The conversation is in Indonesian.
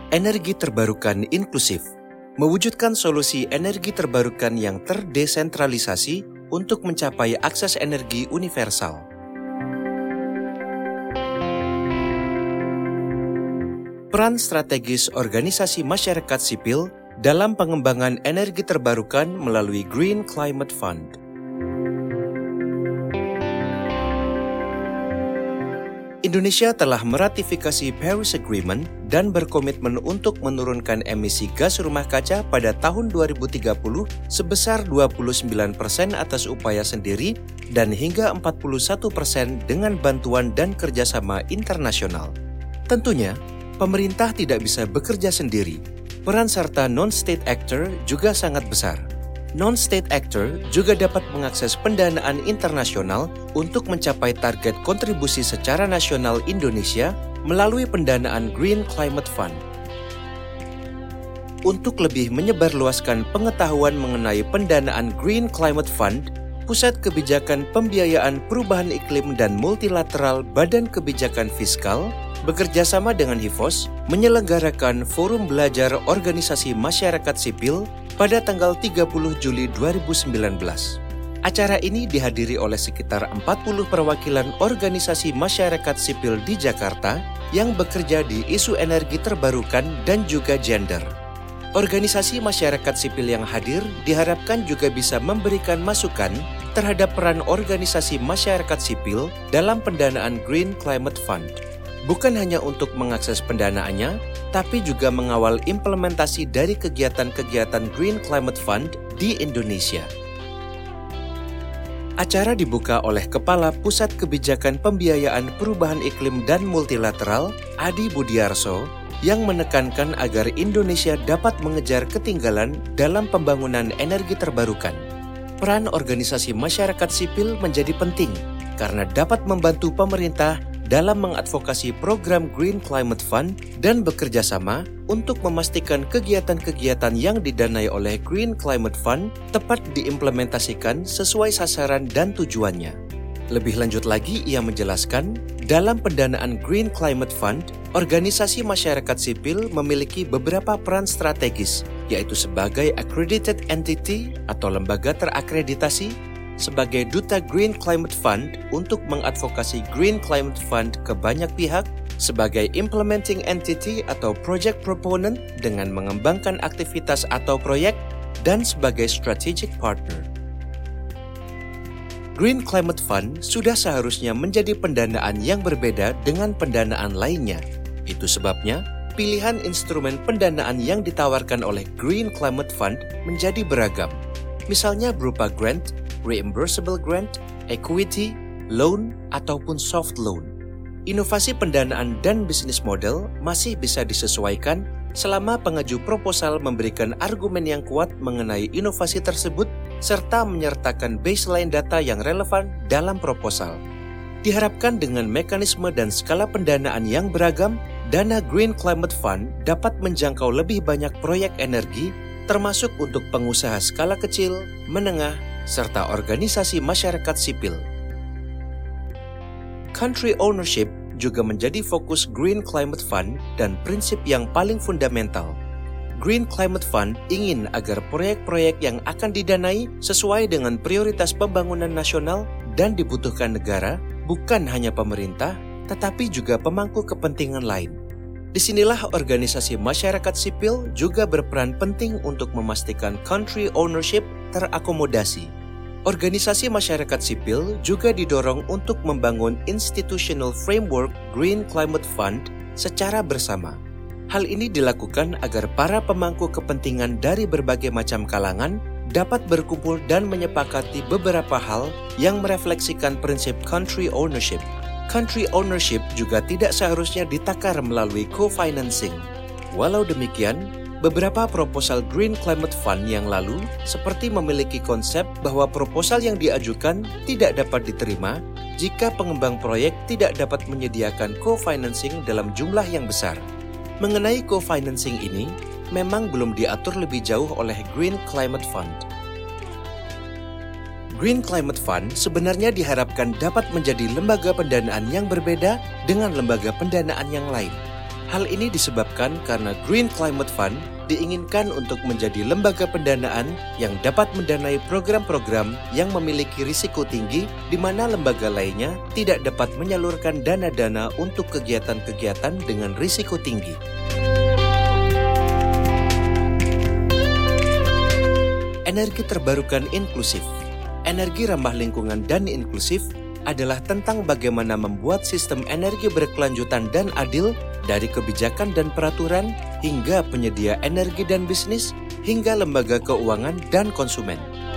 Energi terbarukan inklusif, mewujudkan solusi energi terbarukan yang terdesentralisasi untuk mencapai akses energi universal. Peran strategis organisasi masyarakat sipil dalam pengembangan energi terbarukan melalui Green Climate Fund. Indonesia telah meratifikasi Paris Agreement dan berkomitmen untuk menurunkan emisi gas rumah kaca pada tahun 2030 sebesar 29% atas upaya sendiri dan hingga 41% dengan bantuan dan kerjasama internasional. Tentunya, pemerintah tidak bisa bekerja sendiri. Peran serta non-state actor juga sangat besar. Non-state actor juga dapat mengakses pendanaan internasional untuk mencapai target kontribusi secara nasional Indonesia melalui pendanaan Green Climate Fund. Untuk lebih menyebarluaskan pengetahuan mengenai pendanaan Green Climate Fund, Pusat Kebijakan Pembiayaan Perubahan Iklim dan Multilateral Badan Kebijakan Fiskal bekerjasama dengan HIFOS menyelenggarakan Forum Belajar Organisasi Masyarakat Sipil pada tanggal 30 Juli 2019. Acara ini dihadiri oleh sekitar 40 perwakilan organisasi masyarakat sipil di Jakarta yang bekerja di isu energi terbarukan dan juga gender. Organisasi masyarakat sipil yang hadir diharapkan juga bisa memberikan masukan terhadap peran organisasi masyarakat sipil dalam pendanaan Green Climate Fund. Bukan hanya untuk mengakses pendanaannya, tapi juga mengawal implementasi dari kegiatan-kegiatan Green Climate Fund di Indonesia. Acara dibuka oleh Kepala Pusat Kebijakan Pembiayaan Perubahan Iklim dan Multilateral, Adi Budiarso, yang menekankan agar Indonesia dapat mengejar ketinggalan dalam pembangunan energi terbarukan. Peran organisasi masyarakat sipil menjadi penting karena dapat membantu pemerintah dalam mengadvokasi program Green Climate Fund dan bekerja sama untuk memastikan kegiatan-kegiatan yang didanai oleh Green Climate Fund tepat diimplementasikan sesuai sasaran dan tujuannya. Lebih lanjut lagi, ia menjelaskan, dalam pendanaan Green Climate Fund, organisasi masyarakat sipil memiliki beberapa peran strategis, yaitu sebagai accredited entity atau lembaga terakreditasi, sebagai duta Green Climate Fund untuk mengadvokasi Green Climate Fund ke banyak pihak, sebagai implementing entity atau project proponent dengan mengembangkan aktivitas atau proyek, dan sebagai strategic partner. Green Climate Fund sudah seharusnya menjadi pendanaan yang berbeda dengan pendanaan lainnya. Itu sebabnya pilihan instrumen pendanaan yang ditawarkan oleh Green Climate Fund menjadi beragam. Misalnya berupa grant, reimbursable grant, equity, loan, ataupun soft loan. Inovasi pendanaan dan bisnis model masih bisa disesuaikan selama pengaju proposal memberikan argumen yang kuat mengenai inovasi tersebut serta menyertakan baseline data yang relevan dalam proposal. Diharapkan dengan mekanisme dan skala pendanaan yang beragam, dana Green Climate Fund dapat menjangkau lebih banyak proyek energi termasuk untuk pengusaha skala kecil, menengah, serta organisasi masyarakat sipil. Country ownership juga menjadi fokus Green Climate Fund dan prinsip yang paling fundamental. Green Climate Fund ingin agar proyek-proyek yang akan didanai sesuai dengan prioritas pembangunan nasional dan dibutuhkan negara, bukan hanya pemerintah, tetapi juga pemangku kepentingan lain. Disinilah organisasi masyarakat sipil juga berperan penting untuk memastikan country ownership terakomodasi. Organisasi masyarakat sipil juga didorong untuk membangun institutional framework Green Climate Fund secara bersama. Hal ini dilakukan agar para pemangku kepentingan dari berbagai macam kalangan dapat berkumpul dan menyepakati beberapa hal yang merefleksikan prinsip country ownership. Country ownership juga tidak seharusnya ditakar melalui co-financing. Walau demikian, beberapa proposal Green Climate Fund yang lalu seperti memiliki konsep bahwa proposal yang diajukan tidak dapat diterima jika pengembang proyek tidak dapat menyediakan co-financing dalam jumlah yang besar. Mengenai co-financing ini, memang belum diatur lebih jauh oleh Green Climate Fund. Green Climate Fund sebenarnya diharapkan dapat menjadi lembaga pendanaan yang berbeda dengan lembaga pendanaan yang lain. Hal ini disebabkan karena Green Climate Fund diinginkan untuk menjadi lembaga pendanaan yang dapat mendanai program-program yang memiliki risiko tinggi di mana lembaga lainnya tidak dapat menyalurkan dana-dana untuk kegiatan-kegiatan dengan risiko tinggi. Energi terbarukan inklusif. Energi ramah lingkungan dan inklusif adalah tentang bagaimana membuat sistem energi berkelanjutan dan adil dari kebijakan dan peraturan hingga penyedia energi dan bisnis hingga lembaga keuangan dan konsumen.